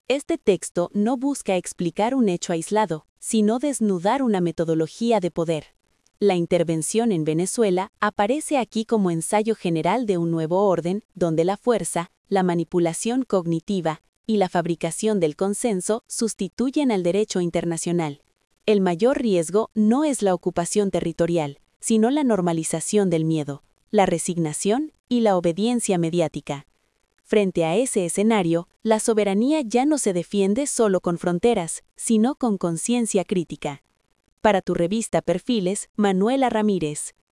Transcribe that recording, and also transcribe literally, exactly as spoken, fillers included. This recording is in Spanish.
Este texto no busca explicar un hecho aislado, sino desnudar una metodología de poder. La intervención en Venezuela aparece aquí como ensayo general de un nuevo orden, donde la fuerza, la manipulación cognitiva y la fabricación del consenso sustituyen al derecho internacional. El mayor riesgo no es la ocupación territorial, sino la normalización del miedo, la resignación y la obediencia mediática. Frente a ese escenario, la soberanía ya no se defiende solo con fronteras, sino con conciencia crítica. Para tu revista Perfiles, Manuela Ramírez.